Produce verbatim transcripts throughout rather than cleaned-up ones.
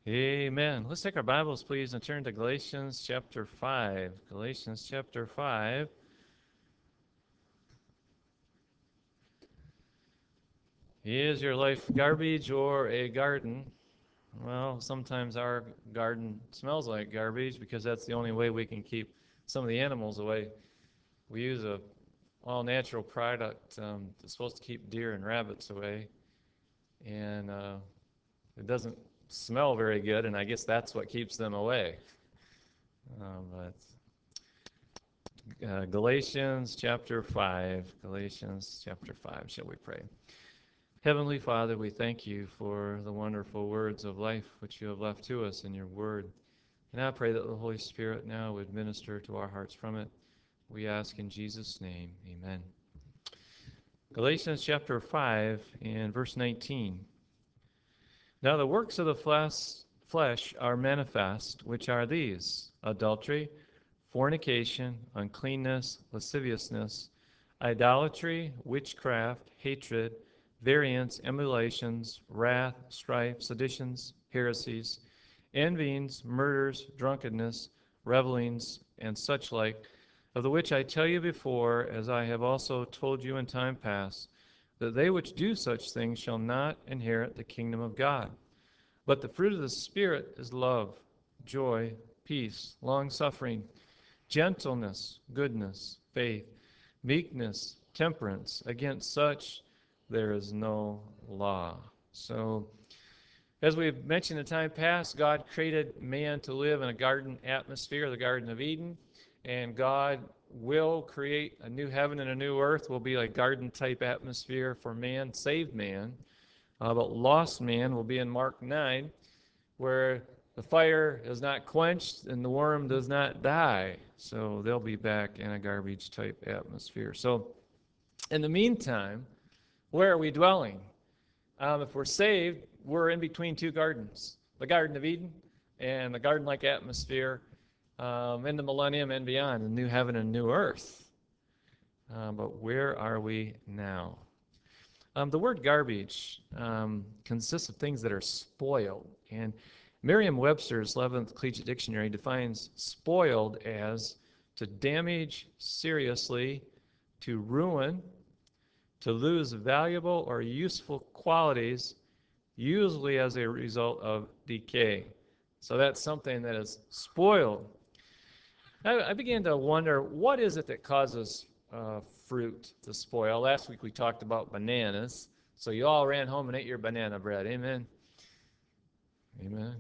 Amen. Let's take our Bibles, please, and turn to Galatians chapter five. Galatians chapter five. Is your life garbage or a garden? Well, sometimes our garden smells like garbage because that's the only way we can keep some of the animals away. We use a all natural product um, that's supposed to keep deer and rabbits away, and uh, it doesn't smell very good, and I guess that's what keeps them away. Um, but Uh, Galatians chapter five. Galatians chapter five. Shall we pray? Heavenly Father, we thank you for the wonderful words of life which you have left to us in your word. And I pray that the Holy Spirit now would minister to our hearts from it. We ask in Jesus' name. Amen. Galatians chapter five and verse nineteen. Now the works of the flesh, flesh are manifest, which are these: adultery, fornication, uncleanness, lasciviousness, idolatry, witchcraft, hatred, variance, emulations, wrath, strife, seditions, heresies, envyings, murders, drunkenness, revelings, and such like, of the which I tell you before, as I have also told you in time past, that they which do such things shall not inherit the kingdom of God. But the fruit of the Spirit is love, joy, peace, long-suffering, gentleness, goodness, faith, meekness, temperance. Against such there is no law. So, as we've mentioned in time past, God created man to live in a garden atmosphere, the Garden of Eden, and God will create a new heaven and a new earth, will be a garden-type atmosphere for man, saved man. Uh, but lost man will be in Mark nine, where the fire is not quenched and the worm does not die. So they'll be back in a garbage type atmosphere. So in the meantime, where are we dwelling? Um, if we're saved, we're in between two gardens, the Garden of Eden and the garden-like atmosphere um, in the millennium and beyond, a new heaven and new earth. Uh, but where are we now? Um, the word garbage um, consists of things that are spoiled. And Merriam-Webster's eleventh Collegiate Dictionary defines spoiled as to damage seriously, to ruin, to lose valuable or useful qualities, usually as a result of decay. So that's something that is spoiled. I, I began to wonder, what is it that causes uh, fruit to spoil? Last week we talked about bananas. So you all ran home and ate your banana bread. Amen? Amen.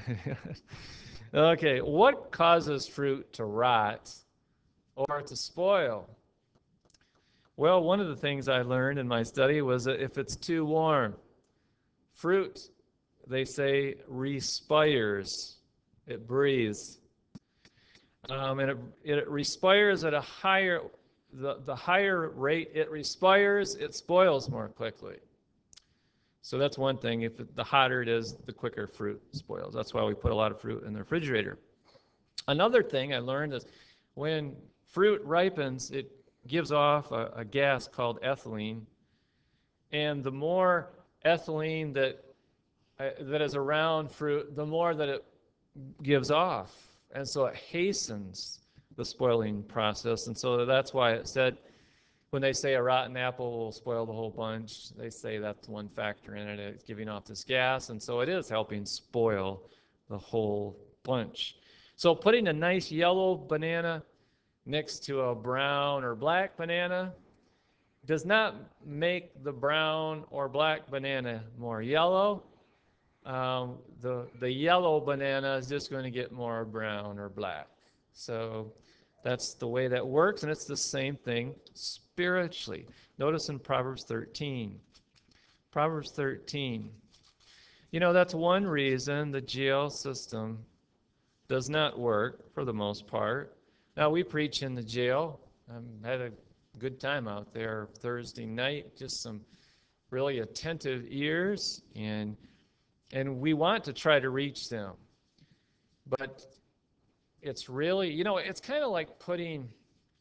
Okay, what causes fruit to rot or to spoil? Well, one of the things I learned in my study was that if it's too warm, fruit, they say, respires. It breathes. Um, and it, it respires at a higher, the, the higher rate it respires, it spoils more quickly. So that's one thing. If it, the hotter it is, the quicker fruit spoils. That's why we put a lot of fruit in the refrigerator. Another thing I learned is when fruit ripens, it gives off a, a gas called ethylene. And the more ethylene that uh, that is around fruit, the more that it gives off. And so it hastens the spoiling process. And so that's why it said when they say a rotten apple will spoil the whole bunch, they say that's one factor in it. It's giving off this gas, and so it is helping spoil the whole bunch. So putting a nice yellow banana next to a brown or black banana does not make the brown or black banana more yellow. Um, the, the yellow banana is just going to get more brown or black. So that's the way that works, and it's the same thing spiritually. Notice in Proverbs thirteen. Proverbs thirteen. You know, that's one reason the jail system does not work for the most part. Now, we preach in the jail. I um, had a good time out there Thursday night, just some really attentive ears, and and we want to try to reach them. But it's really, you know, it's kind of like putting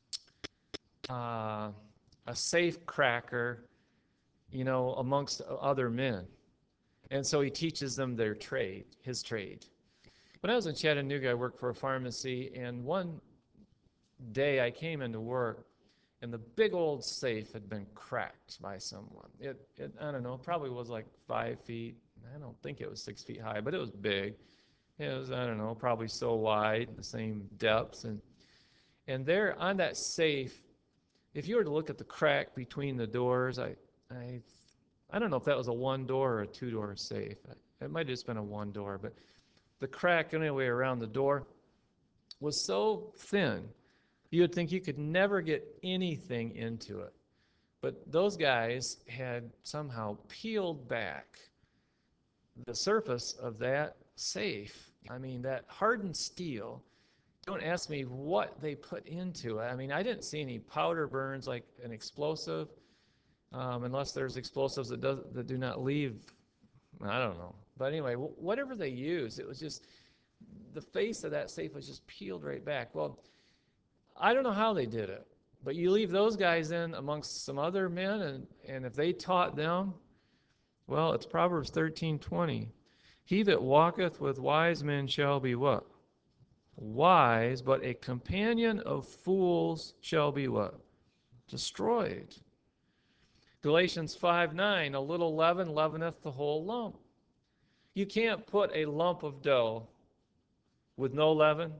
uh, a safe cracker, you know, amongst other men. And so he teaches them their trade, his trade. When I was in Chattanooga, I worked for a pharmacy, and one day I came into work, and the big old safe had been cracked by someone. It, it I don't know, probably was like five feet. I don't think it was six feet high, but it was big. It was, I don't know, probably so wide, the same depths. And, and there on that safe, if you were to look at the crack between the doors, I, I, I don't know if that was a one door or a two door safe. It might have just been a one door, but the crack anyway around the door was so thin, you would think you could never get anything into it. But those guys had somehow peeled back the surface of that safe. I mean, that hardened steel. Don't ask me what they put into it. I mean, I didn't see any powder burns like an explosive, um, unless there's explosives that does that do not leave. I don't know. But anyway, whatever they used, it was just the face of that safe was just peeled right back. Well, I don't know how they did it, but you leave those guys in amongst some other men, and, and if they taught them, well, it's Proverbs thirteen twenty. He that walketh with wise men shall be what? Wise, but a companion of fools shall be what? Destroyed. Galatians five nine, a little leaven leaveneth the whole lump. You can't put a lump of dough with no leaven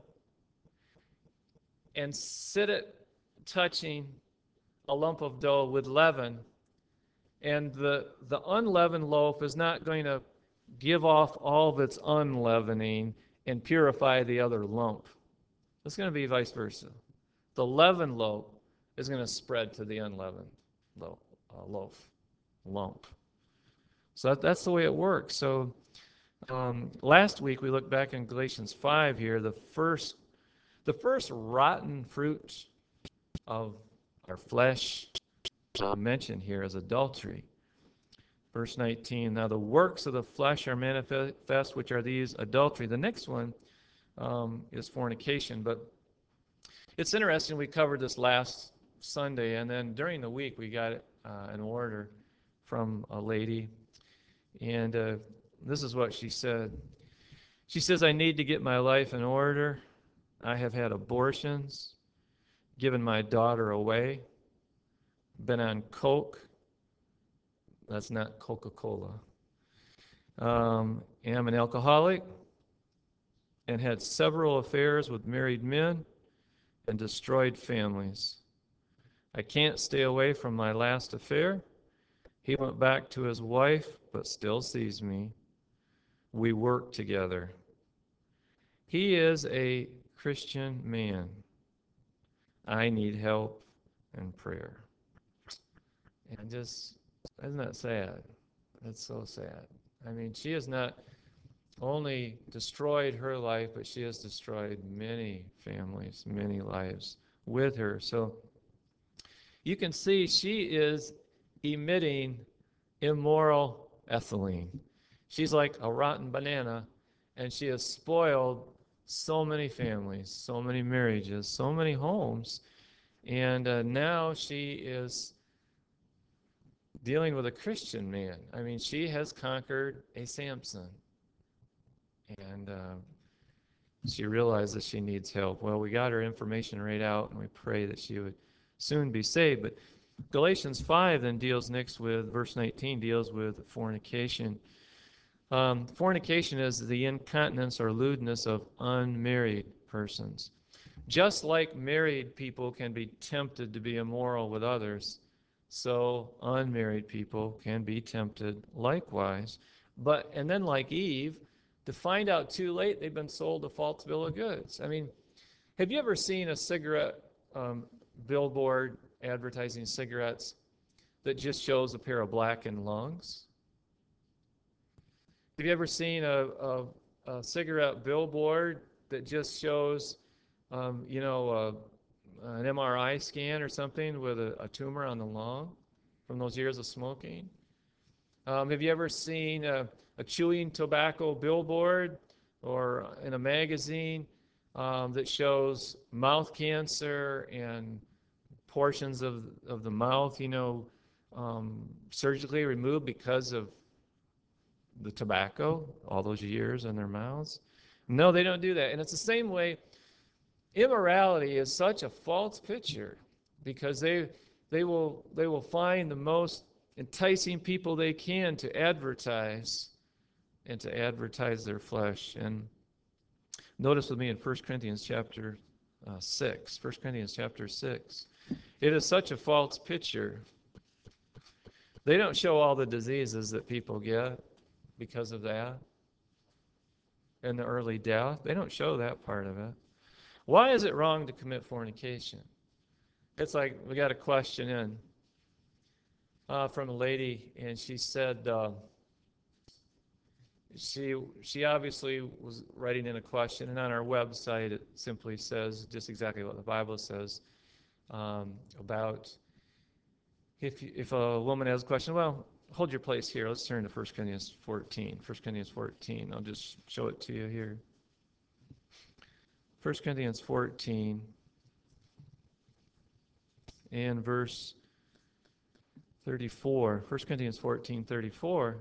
and sit it touching a lump of dough with leaven, and the, the unleavened loaf is not going to give off all of its unleavening and purify the other lump. It's going to be vice versa. The leavened loaf is going to spread to the unleavened loaf, uh, loaf lump. So that, that's the way it works. So um, last week we looked back in Galatians five here. The first, the first rotten fruit of our flesh uh, mentioned here is adultery. Verse nineteen, now the works of the flesh are manifest, which are these: adultery. The next one um, is fornication. But it's interesting, we covered this last Sunday, and then during the week we got uh, an order from a lady, and uh, this is what she said. She says, I need to get my life in order. I have had abortions, given my daughter away, been on coke. That's not Coca-Cola. Um, am an alcoholic and had several affairs with married men and destroyed families. I can't stay away from my last affair. He went back to his wife, but still sees me. We work together. He is a Christian man. I need help and prayer. And just, isn't that sad? That's so sad. I mean, she has not only destroyed her life, but she has destroyed many families, many lives with her. So you can see she is emitting immoral ethylene. She's like a rotten banana, and she has spoiled so many families, so many marriages, so many homes. And uh, now she is dealing with a Christian man. I mean, she has conquered a Samson. And uh, she realized that she needs help. Well, we got her information right out, and we pray that she would soon be saved. But Galatians five then deals next with, verse nineteen, deals with fornication. Um, fornication is the incontinence or lewdness of unmarried persons. Just like married people can be tempted to be immoral with others, so unmarried people can be tempted likewise. But, and then like Eve, to find out too late they've been sold a false bill of goods. I mean, have you ever seen a cigarette um, billboard advertising cigarettes that just shows a pair of blackened lungs? Have you ever seen a, a, a cigarette billboard that just shows, um, you know, a, an M R I scan or something with a, a tumor on the lung from those years of smoking? Um, have you ever seen a, a chewing tobacco billboard or in a magazine um, that shows mouth cancer and portions of, of the mouth, you know, um, surgically removed because of the tobacco, all those years in their mouths. No, they don't do that. And it's the same way. Immorality is such a false picture because they they will they will find the most enticing people they can to advertise and to advertise their flesh. And notice with me in First Corinthians chapter uh, six. First Corinthians chapter six. It is such a false picture. They don't show all the diseases that people get because of that and the early death. They don't show that part of it. Why is it wrong to commit fornication? It's like we got a question in uh, from a lady, and she said uh, she she obviously was writing in a question, and on our website it simply says just exactly what the Bible says um, about if if a woman has a question. Well, hold your place here. Let's turn to First Corinthians fourteen. First Corinthians fourteen. I'll just show it to you here. First Corinthians fourteen and verse thirty-four. First Corinthians fourteen, thirty-four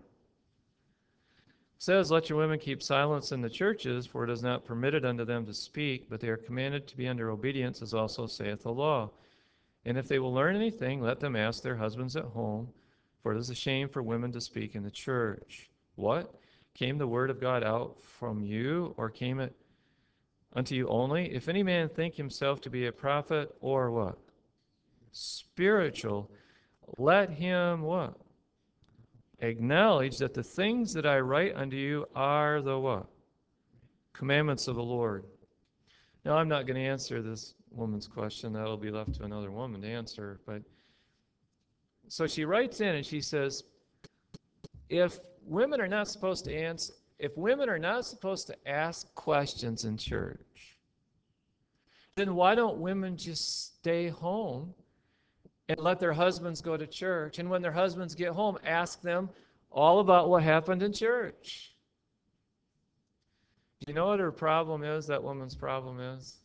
says, "Let your women keep silence in the churches, for it is not permitted unto them to speak, but they are commanded to be under obedience, as also saith the law. And if they will learn anything, let them ask their husbands at home, for it is a shame for women to speak in the church." What? Came the word of God out from you, or came it unto you only? If any man think himself to be a prophet, or what? Spiritual, let him what? Acknowledge that the things that I write unto you are the what? Commandments of the Lord. Now, I'm not going to answer this woman's question. That'll be left to another woman to answer. But so she writes in and she says, if women are not supposed to answer, if women are not supposed to ask questions in church, then why don't women just stay home and let their husbands go to church? And when their husbands get home, ask them all about what happened in church. Do you know what her problem is, that woman's problem is?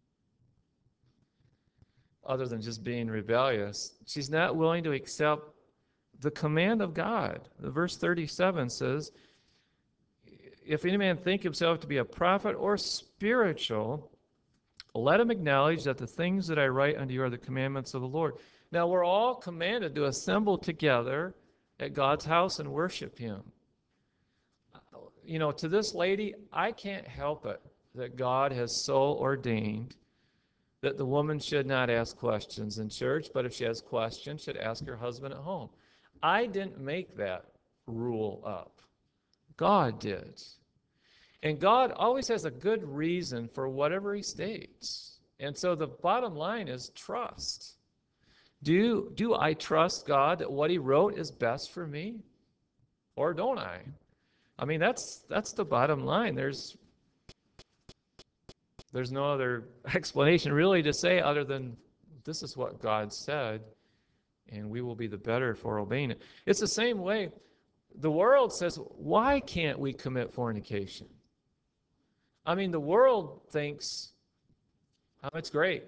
Other than just being rebellious, she's not willing to accept the command of God. The verse thirty-seven says, if any man think himself to be a prophet or spiritual, let him acknowledge that the things that I write unto you are the commandments of the Lord. Now, we're all commanded to assemble together at God's house and worship him. You know, to this lady, I can't help it that God has so ordained that the woman should not ask questions in church, but if she has questions, should ask her husband at home. I didn't make that rule up. God did. And God always has a good reason for whatever he states. And so the bottom line is trust. Do, do I trust God that what he wrote is best for me? Or don't I? I mean, that's that's the bottom line. There's there's no other explanation really to say other than this is what God said, and we will be the better for obeying it. It's the same way the world says, why can't we commit fornication? I mean, the world thinks, oh, it's great.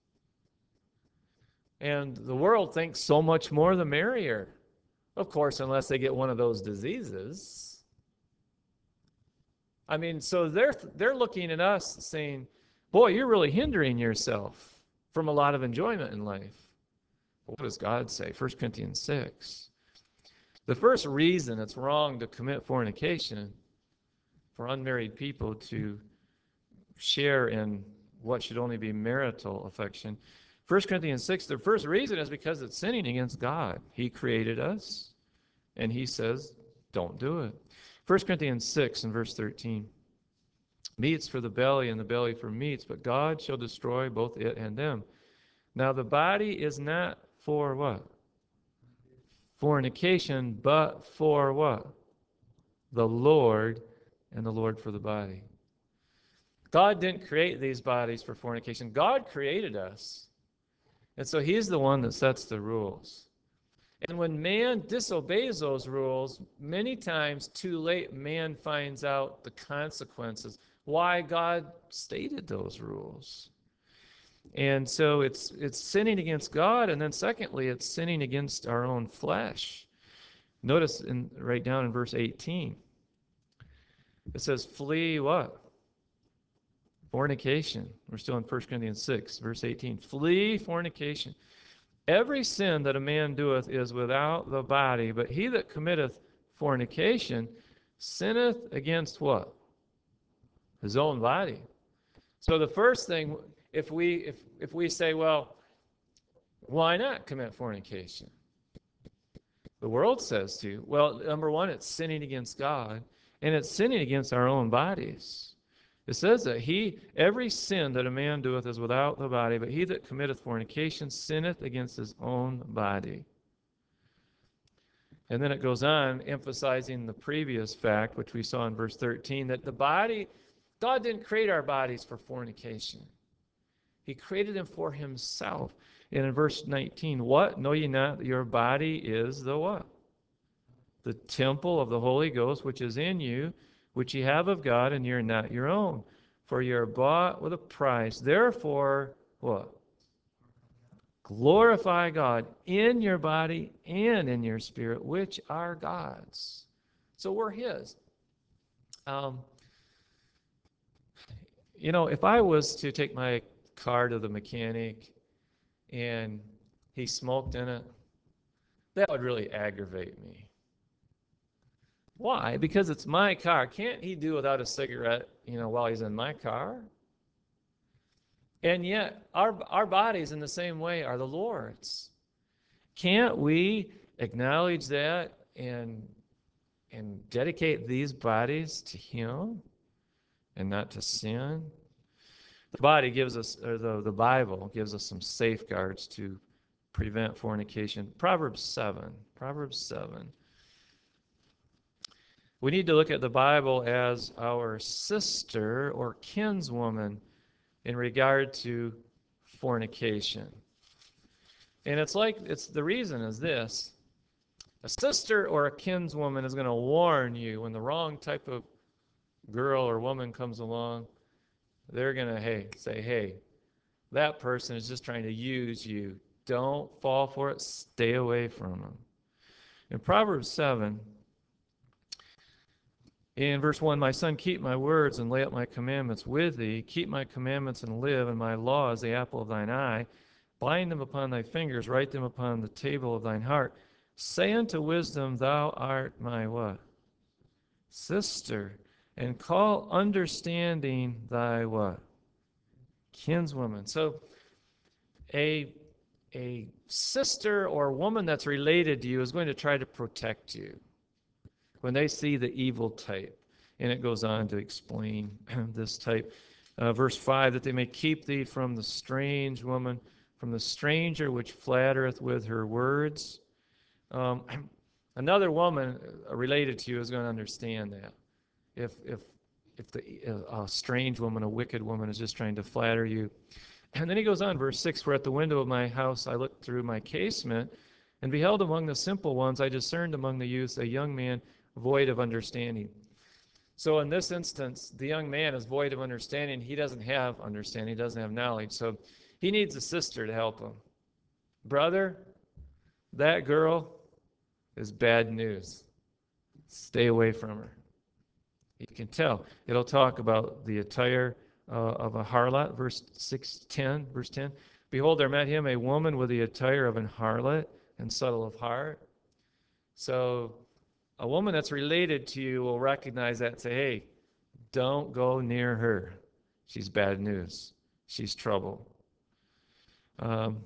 And the world thinks so much more the merrier. Of course, unless they get one of those diseases. I mean, so they're they're looking at us saying, boy, you're really hindering yourself from a lot of enjoyment in life. What does God say? First Corinthians six. The first reason it's wrong to commit fornication for unmarried people to share in what should only be marital affection. First Corinthians six, the first reason is because it's sinning against God. He created us, and he says, don't do it. First Corinthians six and verse thirteen. Meats for the belly and the belly for meats, but God shall destroy both it and them. Now the body is not for what? Fornication, but for what? The Lord, and the Lord for the body. God didn't create these bodies for fornication. God created us. And so he's the one that sets the rules. And when man disobeys those rules, many times too late, man finds out the consequences, why God stated those rules. And so it's it's sinning against God, and then secondly, it's sinning against our own flesh. Notice in right down in verse eighteen. It says, flee what? Fornication. We're still in First Corinthians six, verse eighteen. Flee fornication. Every sin that a man doeth is without the body, but he that committeth fornication sinneth against what? His own body. So the first thing, if we if if we say, well, why not commit fornication? The world says to, well, number one, it's sinning against God, and it's sinning against our own bodies. It says that he, every sin that a man doeth is without the body, but he that committeth fornication sinneth against his own body. And then it goes on, emphasizing the previous fact, which we saw in verse thirteen, that the body, God didn't create our bodies for fornication. He created them for himself. And in verse nineteen, what? Know ye not that your body is the what? The temple of the Holy Ghost, which is in you, which ye have of God, and you're not your own. For you're bought with a price. Therefore, what? Glorify God in your body and in your spirit, which are God's. So we're his. Um, you know, if I was to take my car to the mechanic and he smoked in it, that would really aggravate me. Why? Because it's my car. Can't he do without a cigarette, you know, while he's in my car? And yet, our, our bodies in the same way are the Lord's. Can't we acknowledge that and, and dedicate these bodies to him and not to sin? The body gives us, or the, the Bible gives us some safeguards to prevent fornication. Proverbs seven. Proverbs seven. We need to look at the Bible as our sister or kinswoman in regard to fornication. And it's like, it's the reason is this. A sister or a kinswoman is going to warn you when the wrong type of girl or woman comes along. They're going to, hey, say, hey, that person is just trying to use you. Don't fall for it. Stay away from them. In Proverbs seven, in verse one, my son, keep my words and lay up my commandments with thee. Keep my commandments and live, and my law is the apple of thine eye. Bind them upon thy fingers, write them upon the table of thine heart. Say unto wisdom, thou art my what? Sister. And call understanding thy what? Kinswoman. So a, a sister or woman that's related to you is going to try to protect you when they see the evil type. And it goes on to explain this type. Uh, verse five, that they may keep thee from the strange woman, from the stranger which flattereth with her words. Um, another woman related to you is going to understand that. If if if the uh, a strange woman, a wicked woman, is just trying to flatter you. And then he goes on, verse six, for at the window of my house I looked through my casement, and beheld among the simple ones, I discerned among the youths a young man void of understanding. So in this instance, the young man is void of understanding. He doesn't have understanding. He doesn't have knowledge. So he needs a sister to help him. Brother, that girl is bad news. Stay away from her. You can tell. It'll talk about the attire uh, of a harlot, verse six, ten, verse ten. Behold, there met him a woman with the attire of an harlot and subtle of heart. So a woman that's related to you will recognize that and say, hey, don't go near her. She's bad news. She's trouble. Um,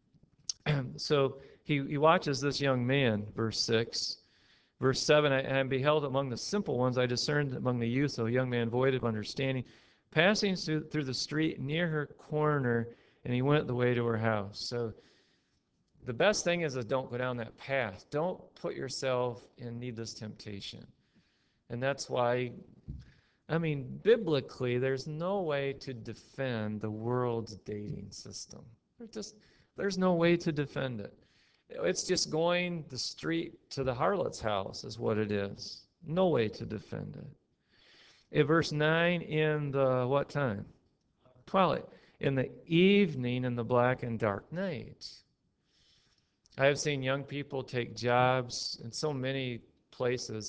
so he, he watches this young man, verse six. Verse seven, and I beheld among the simple ones, I discerned among the youth a young man void of understanding, passing through, through the street near her corner, and he went the way to her house. So the best thing is, is don't go down that path. Don't put yourself in needless temptation. And that's why, I mean, biblically, there's no way to defend the world's dating system. There's just, there's no way to defend it. It's just going the street to the harlot's house is what it is. No way to defend it. In verse nine, in the what time? Twilight. In the evening, in the black and dark night. I have seen young people take jobs in so many places,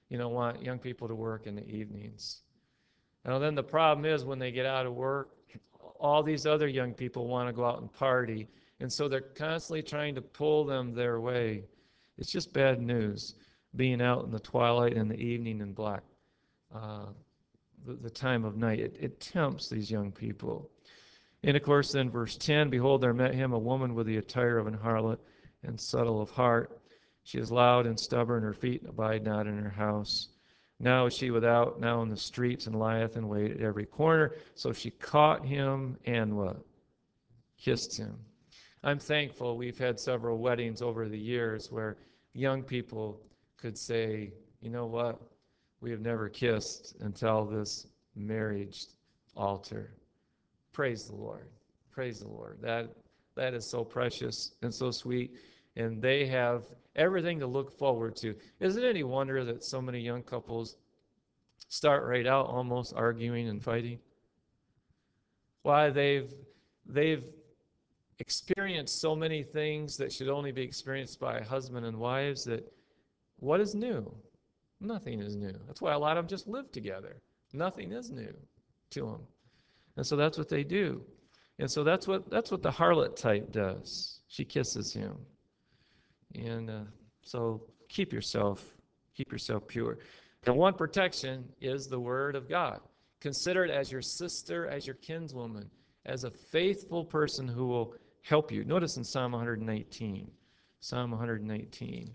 you know, want young people to work in the evenings. And then the problem is when they get out of work, all these other young people want to go out and party. And so they're constantly trying to pull them their way. It's just bad news being out in the twilight and the evening and black, uh, the, the time of night. It, it tempts these young people. And of course, then verse ten, behold, there met him a woman with the attire of an harlot and subtle of heart. She is loud and stubborn, her feet abide not in her house. Now is she without, now in the streets, and lieth in wait at every corner. So she caught him and what? Kissed him. I'm thankful we've had several weddings over the years where young people could say, you know what? We have never kissed until this marriage altar. Praise the Lord. Praise the Lord. That that is so precious and so sweet. And they have everything to look forward to. Is it any wonder that so many young couples start right out almost arguing and fighting? Why they've they've experienced so many things that should only be experienced by husband and wives that what is new? Nothing is new. That's why a lot of them just live together. Nothing is new to them. And so that's what they do. And so that's what that's what the harlot type does. She kisses him. And uh, so keep yourself keep yourself pure. And one protection is the word of God. Consider it as your sister, as your kinswoman, as a faithful person who will help you. Notice in Psalm one nineteen. Psalm one nineteen.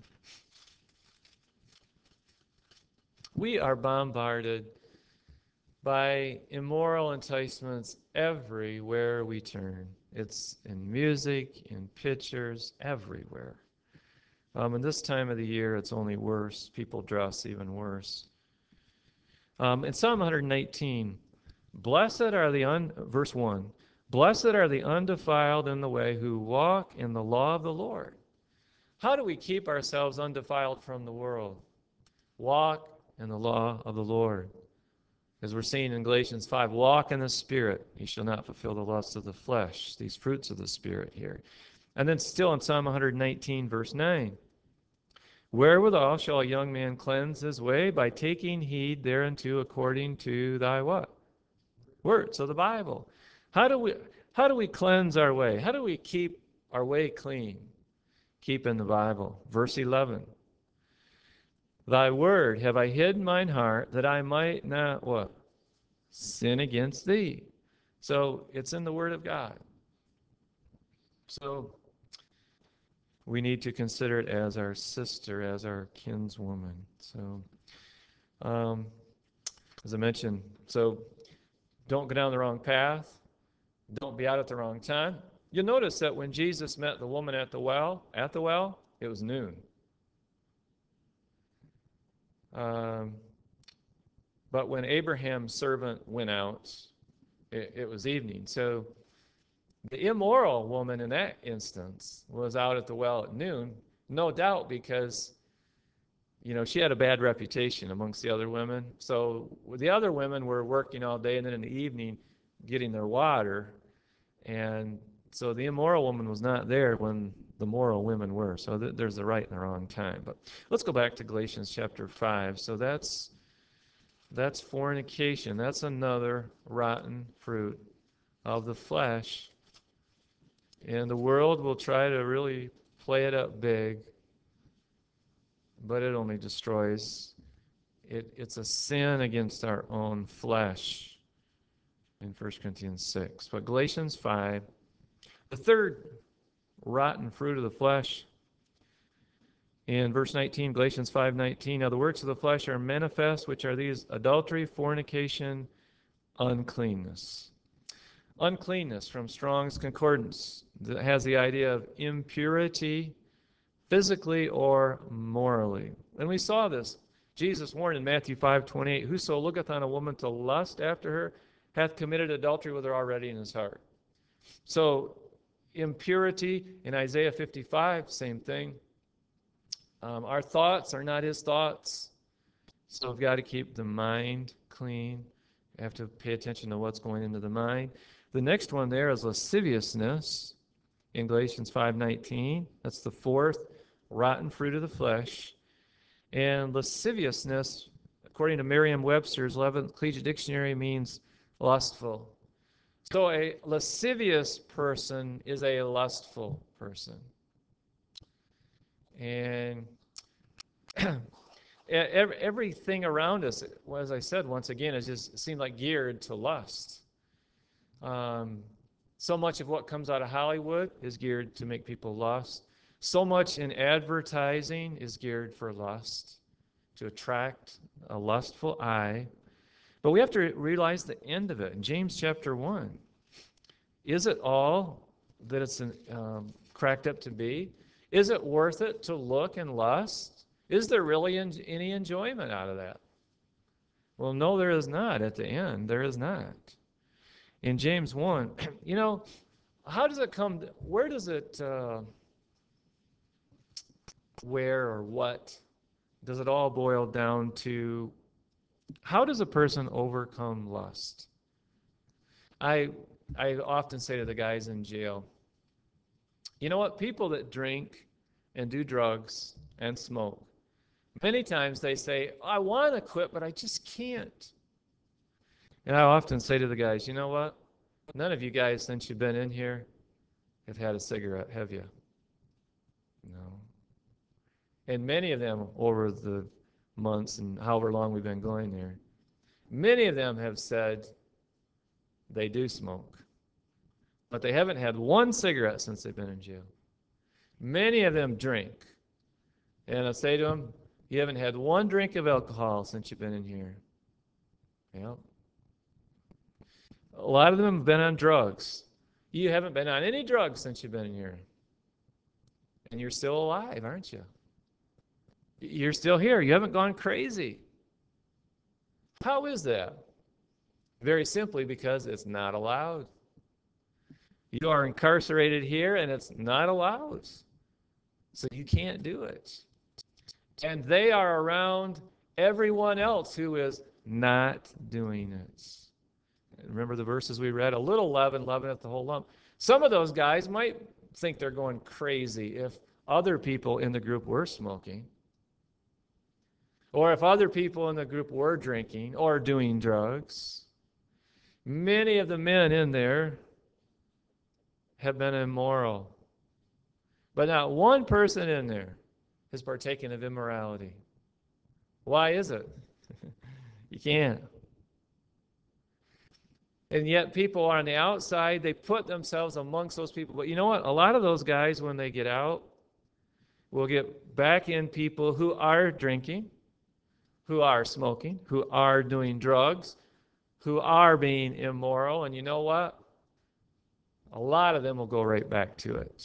We are bombarded by immoral enticements everywhere we turn. It's in music, in pictures, everywhere. Um, and this time of the year, it's only worse. People dress even worse. Um, in Psalm one nineteen, blessed are the, un, verse one, blessed are the undefiled in the way who walk in the law of the Lord. How do we keep ourselves undefiled from the world? Walk in the law of the Lord. As we're seeing in Galatians five, walk in the Spirit. You shall not fulfill the lusts of the flesh, these fruits of the Spirit here. And then still in Psalm one nineteen, verse nine, wherewithal shall a young man cleanse his way? By taking heed thereunto according to thy what? Word, so the Bible. How do we how do we cleanse our way? How do we keep our way clean? Keep in the Bible. Verse eleven. Thy word have I hid in mine heart that I might not what? Sin against thee. So it's in the word of God. So we need to consider it as our sister, as our kinswoman. So um, as I mentioned, so don't go down the wrong path. Don't be out at the wrong time. You'll notice that when Jesus met the woman at the well, at the well, it was noon. Um, but when Abraham's servant went out, it, it was evening. So the immoral woman in that instance was out at the well at noon, no doubt because, you know, she had a bad reputation amongst the other women. So the other women were working all day and then in the evening getting their water. And so the immoral woman was not there when the moral women were. So th- there's the right and the wrong time. But let's go back to Galatians chapter five. So that's that's fornication. That's another rotten fruit of the flesh. And the world will try to really play it up big, but it only destroys. It, it's a sin against our own flesh in First Corinthians six. But Galatians five, the third rotten fruit of the flesh, in verse nineteen, Galatians five nineteen, now the works of the flesh are manifest, which are these: adultery, fornication, uncleanness. Uncleanness from Strong's Concordance that has the idea of impurity, physically or morally. And we saw this. Jesus warned in Matthew five twenty-eight, whoso looketh on a woman to lust after her hath committed adultery with her already in his heart. So impurity in Isaiah fifty-five, same thing. Um, our thoughts are not his thoughts. So we've got to keep the mind clean. We have to pay attention to what's going into the mind. The next one there is lasciviousness in Galatians five nineteen. That's the fourth rotten fruit of the flesh. And lasciviousness, according to Merriam-Webster's eleventh Collegiate Dictionary, means lustful. So a lascivious person is a lustful person. And everything around us, as I said once again, is just seemed like geared to lust. Um, so much of what comes out of Hollywood is geared to make people lust. So much in advertising is geared for lust, to attract a lustful eye. But we have to realize the end of it. In James chapter one, is it all that it's um, cracked up to be? Is it worth it to look and lust? Is there really en- any enjoyment out of that? Well, no, there is not at the end. There is not. In James one, you know, how does it come, where does it, uh, where or what does it all boil down to? How does a person overcome lust? I I often say to the guys in jail, you know what? People that drink and do drugs and smoke, many times they say, I want to quit, but I just can't. And I often say to the guys, you know what? None of you guys, since you've been in here, have had a cigarette, have you? No. And many of them, over the months and however long we've been going there, many of them have said they do smoke, but they haven't had one cigarette since they've been in jail. Many of them drink. And I say to them, you haven't had one drink of alcohol since you've been in here. Yep. A lot of them have been on drugs. You haven't been on any drugs since you've been in here. And you're still alive, aren't you? You're still here. You haven't gone crazy. How is that? Very simply because it's not allowed. You are incarcerated here and it's not allowed. So you can't do it. And they are around everyone else who is not doing it. Remember the verses we read? A little leaven leaveneth the whole lump. Some of those guys might think they're going crazy if other people in the group were smoking, or if other people in the group were drinking or doing drugs. Many of the men in there have been immoral, but not one person in there has partaken of immorality. Why is it? You can't. And yet people are on the outside, they put themselves amongst those people. But you know what? A lot of those guys, when they get out, will get back in people who are drinking, who are smoking, who are doing drugs, who are being immoral. And you know what? A lot of them will go right back to it.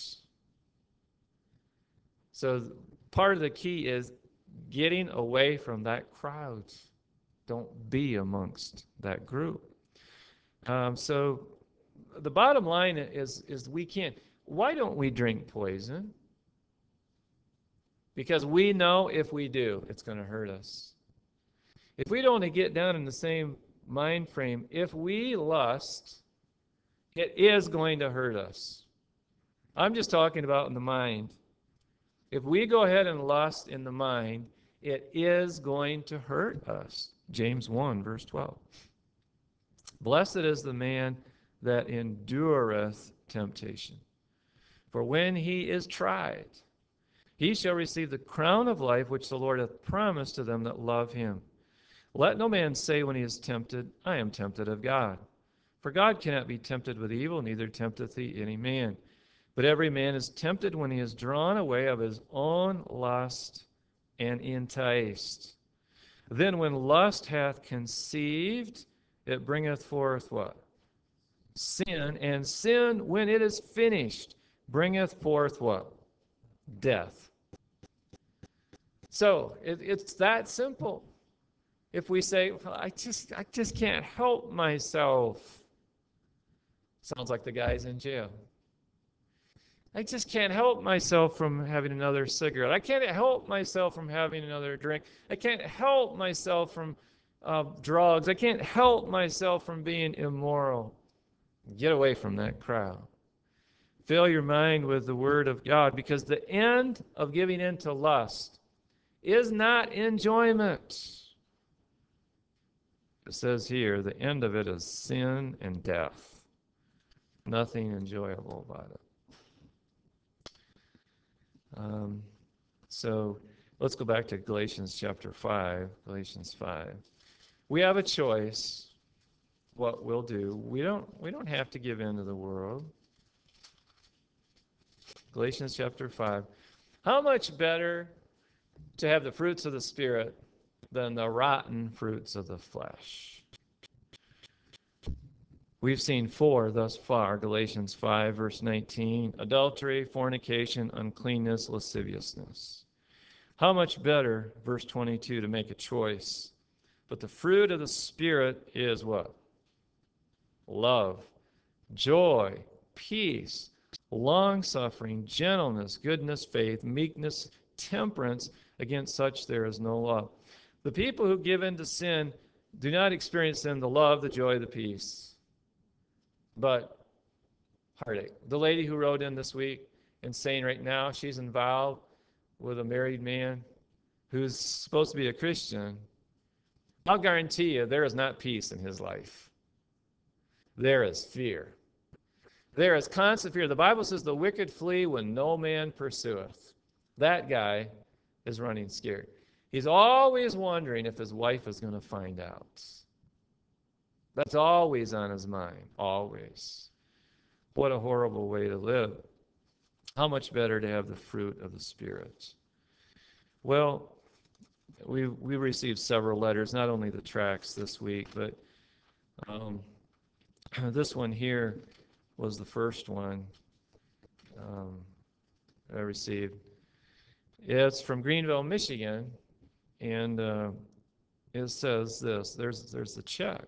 So part of the key is getting away from that crowd. Don't be amongst that group. Um, so the bottom line is, is we can't. Why don't we drink poison? Because we know if we do, it's going to hurt us. If we don't get down in the same mind frame, if we lust, it is going to hurt us. I'm just talking about in the mind. If we go ahead and lust in the mind, it is going to hurt us. James one, verse twelve. Blessed is the man that endureth temptation. For when he is tried, he shall receive the crown of life which the Lord hath promised to them that love him. Let no man say when he is tempted, I am tempted of God. For God cannot be tempted with evil, neither tempteth he any man. But every man is tempted when he is drawn away of his own lust and enticed. Then when lust hath conceived, it bringeth forth what? Sin. And sin, when it is finished, bringeth forth what? Death. So it, it's that simple. If we say, well, I just I just can't help myself. Sounds like the guys in jail. I just can't help myself from having another cigarette. I can't help myself from having another drink. I can't help myself from uh, drugs. I can't help myself from being immoral. Get away from that crowd. Fill your mind with the Word of God, because the end of giving in to lust is not enjoyment. It says here, the end of it is sin and death. Nothing enjoyable about it. Um, so let's go back to Galatians chapter five. Galatians five. We have a choice what we'll do. We don't, we don't have to give in to the world. Galatians chapter five. How much better to have the fruits of the Spirit than the rotten fruits of the flesh? We've seen four thus far. Galatians five, verse nineteen. Adultery, fornication, uncleanness, lasciviousness. How much better, verse twenty-two, to make a choice. But the fruit of the Spirit is what? Love, joy, peace, long-suffering, gentleness, goodness, faith, meekness, temperance. Against such there is no law. The people who give in to sin do not experience in the love, the joy, the peace, but heartache. The lady who wrote in this week and saying right now she's involved with a married man who's supposed to be a Christian, I'll guarantee you there is not peace in his life. There is fear. There is constant fear. The Bible says the wicked flee when no man pursueth. That guy is running scared. He's always wondering if his wife is going to find out. That's always on his mind, always. What a horrible way to live. How much better to have the fruit of the Spirit? Well, we we received several letters, not only the tracts this week, but um, this one here was the first one um, I received. It's from Greenville, Michigan, and uh, it says this. There's there's the check,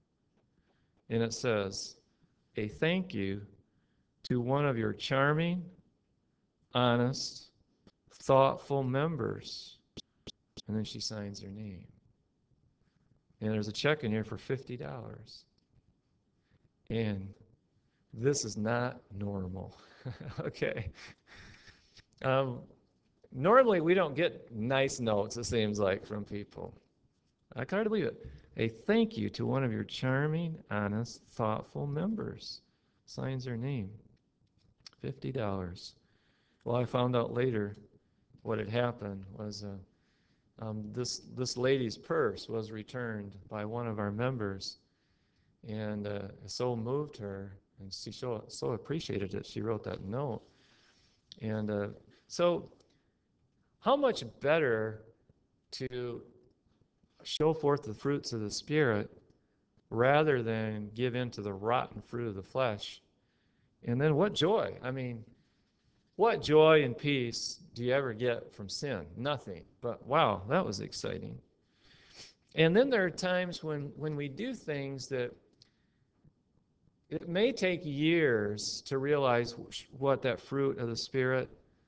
and it says, "A thank you to one of your charming, honest, thoughtful members." And then she signs her name. And there's a check in here for fifty dollars. And this is not normal. Okay. Um, normally, we don't get nice notes, it seems like, from people. I can't believe it. A thank you to one of your charming, honest, thoughtful members. Signs her name. fifty dollars. Well, I found out later what had happened was uh, um, this, this lady's purse was returned by one of our members. And uh, it so moved her, and she so, so appreciated it, she wrote that note. And uh, so, how much better to show forth the fruits of the Spirit rather than give in to the rotten fruit of the flesh? And then what joy? I mean, what joy and peace do you ever get from sin? Nothing. But wow, that was exciting. And then there are times when, when we do things that it may take years to realize what that fruit of the Spirit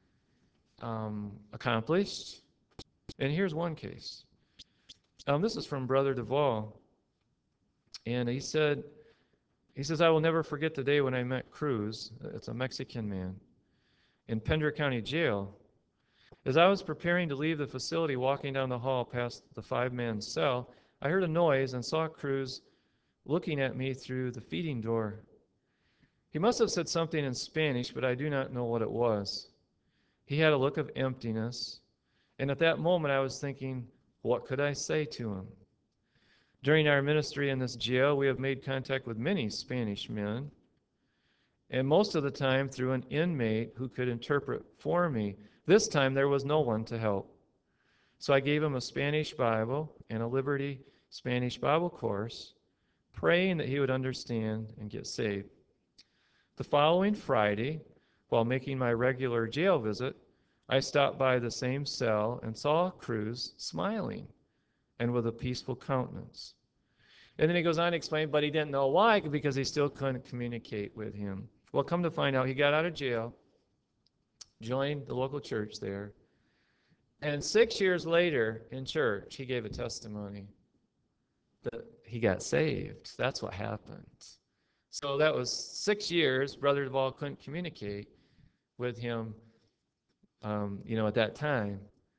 um, accomplished. And here's one case. Um, this is from Brother Duvall. And he said, he says, I will never forget the day when I met Cruz, it's a Mexican man, in Pender County Jail. As I was preparing to leave the facility, walking down the hall past the five-man cell, I heard a noise and saw Cruz looking at me through the feeding door. He must have said something in Spanish, but I do not know what it was. He had a look of emptiness, and at that moment I was thinking, what could I say to him? During our ministry in this jail, we have made contact with many Spanish men, and most of the time through an inmate who could interpret for me. This time there was no one to help. So I gave him a Spanish Bible and a Liberty Spanish Bible course, praying that he would understand and get saved. The following Friday, while making my regular jail visit, I stopped by the same cell and saw Cruz smiling and with a peaceful countenance. And then he goes on to explain, but he didn't know why, because he still couldn't communicate with him. Well, come to find out, he got out of jail, joined the local church there, and six years later in church, he gave a testimony that he got saved. That's what happened. So that was six years. Brother Duvall couldn't communicate with him, um, you know, at that time.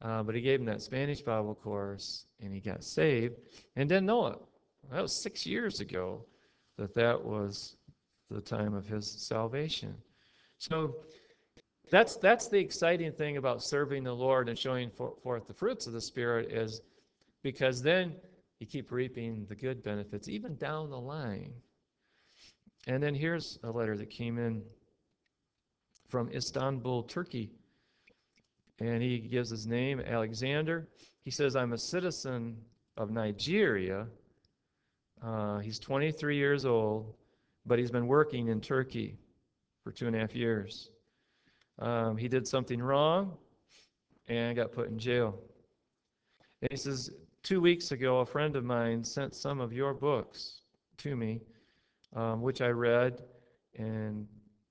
Uh, but he gave him that Spanish Bible course, and he got saved and didn't know it. That was six years ago that that was the time of his salvation. So that's that's the exciting thing about serving the Lord and showing for, forth the fruits of the Spirit, is because then you keep reaping the good benefits even down the line. And then here's a letter that came in from Istanbul, Turkey. And he gives his name, Alexander. He says, I'm a citizen of Nigeria. Uh, he's twenty-three years old, but he's been working in Turkey for two and a half years. Um, he did something wrong and got put in jail. And he says, two weeks ago, a friend of mine sent some of your books to me, um, which I read, and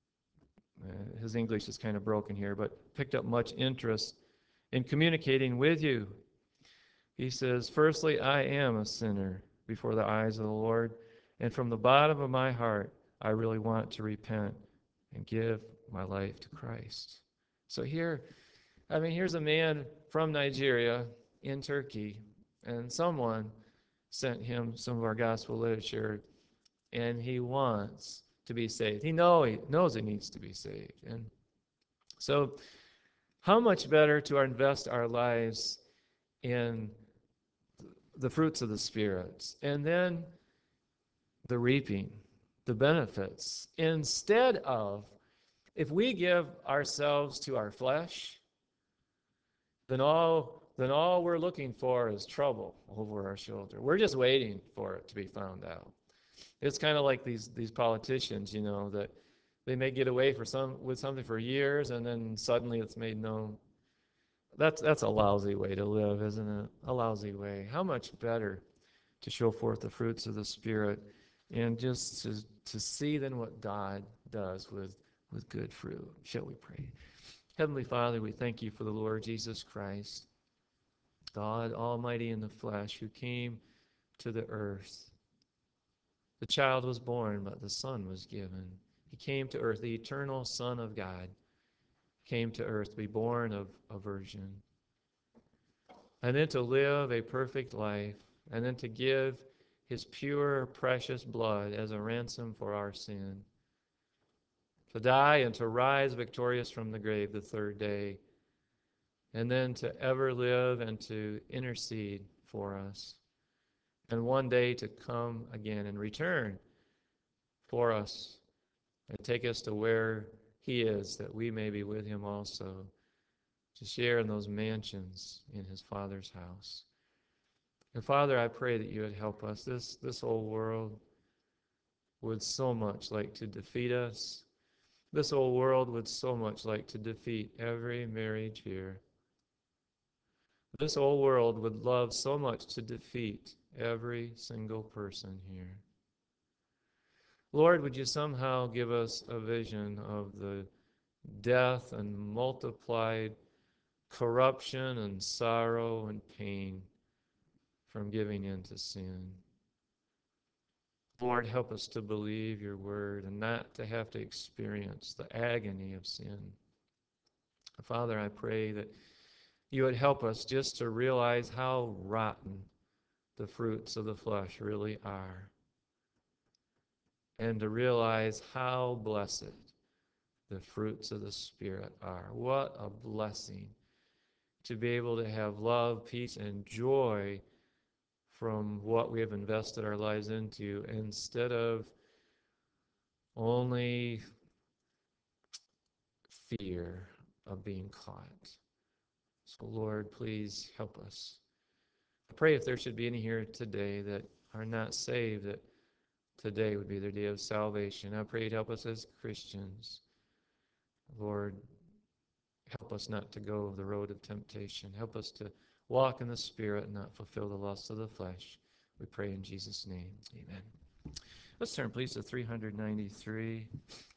uh, his English is kind of broken here, but picked up much interest in communicating with you. He says, firstly, I am a sinner before the eyes of the Lord, and from the bottom of my heart, I really want to repent and give my life to Christ. So here, I mean, here's a man from Nigeria in Turkey, and someone sent him some of our gospel literature, and he wants to be saved. He know he knows he needs to be saved. And so how much better to invest our lives in the fruits of the Spirit, and then the reaping, the benefits, instead of, if we give ourselves to our flesh, then all then all we're looking for is trouble over our shoulder. We're just waiting for it to be found out. It's kind of like these these politicians, you know, that they may get away for some with something for years, and then suddenly it's made known. That's that's a lousy way to live, isn't it? A lousy way. How much better to show forth the fruits of the Spirit, and just to, to see then what God does with, with good fruit. Shall we pray? Heavenly Father, we thank you for the Lord Jesus Christ, God Almighty in the flesh, who came to the earth. The child was born, but the Son was given. He came to earth, the eternal Son of God came to earth to be born of a virgin, and then to live a perfect life, and then to give his pure, precious blood as a ransom for our sin, to die and to rise victorious from the grave the third day, and then to ever live and to intercede for us, and one day to come again and return for us and take us to where he is, that we may be with him also, to share in those mansions in his Father's house. And Father, I pray that you would help us. This, this whole world would so much like to defeat us. This whole world would so much like to defeat every marriage here. This whole world would love so much to defeat every single person here. Lord, would you somehow give us a vision of the death and multiplied corruption and sorrow and pain from giving in to sin. Lord, help us to believe your word and not to have to experience the agony of sin. Father, I pray that you would help us just to realize how rotten the fruits of the flesh really are, and to realize how blessed the fruits of the Spirit are. What a blessing to be able to have love, peace, and joy from what we have invested our lives into, instead of only fear of being caught. So, Lord, please help us. I pray if there should be any here today that are not saved, that today would be their day of salvation. I pray you'd help us as Christians. Lord, help us not to go the road of temptation. Help us to walk in the Spirit and not fulfill the lusts of the flesh. We pray in Jesus' name. Amen. Let's turn, please, to three ninety-three.